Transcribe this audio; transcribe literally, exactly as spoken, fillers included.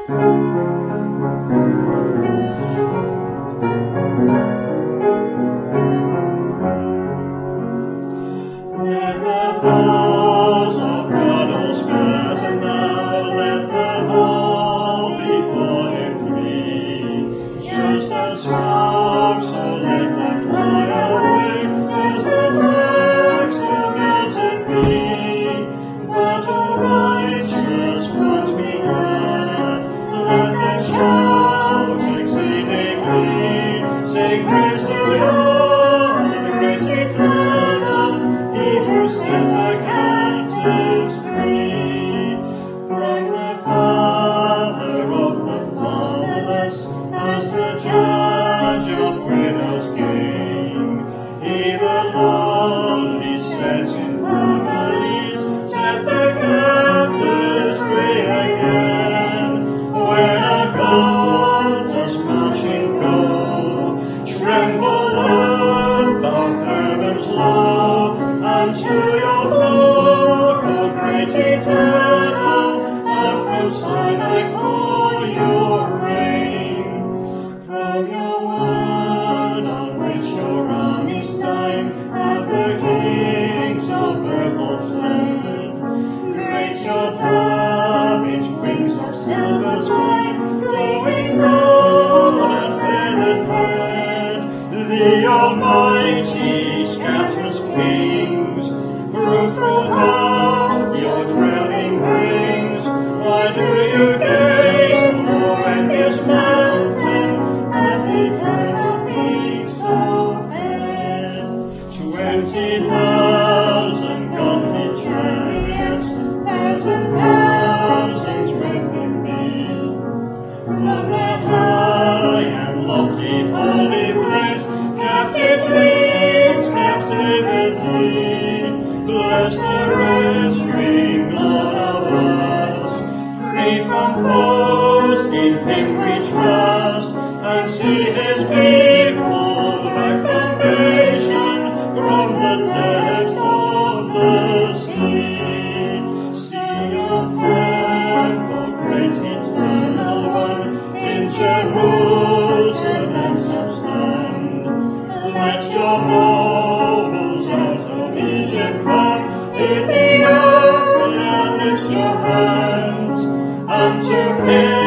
Let the foes of God all scatter now, let them all before him flee. Just as sparks, so let them fly away, just as wax to melted be. But all righteous ones be glad, let them shout exceedingly, sing praise to God, the great eternal, He who set the captives free. Praise the Father of the fatherless, as the judge of widows' gain. He the lonely sets in families, sets the captives free again. When a countless marching foe, tremble earth, thou heavens low, unto your flock, O great eternal, and from Sinai pour your rain. From your word on which your armies dine, have the kings of earth all fled. Great your David's wings of silver's wine, glowing gold and faired red. The Almighty scatters kings, fruitful lands your dwelling brings. Why do you gaze for envious mountain at eternal peace so fair? Twenty thousand godly chariots, thousand thousands with him be. From that high and lofty holy place, captive leads captivity. Bless the rescuing Lord of us, free from foes, in him we trust, and see his people like foundation from the depths of the sea. See your temple, great eternal one, in Jerusalem shall stand. Let your nobles out of Egypt come, Ethiopia lift your hands unto him.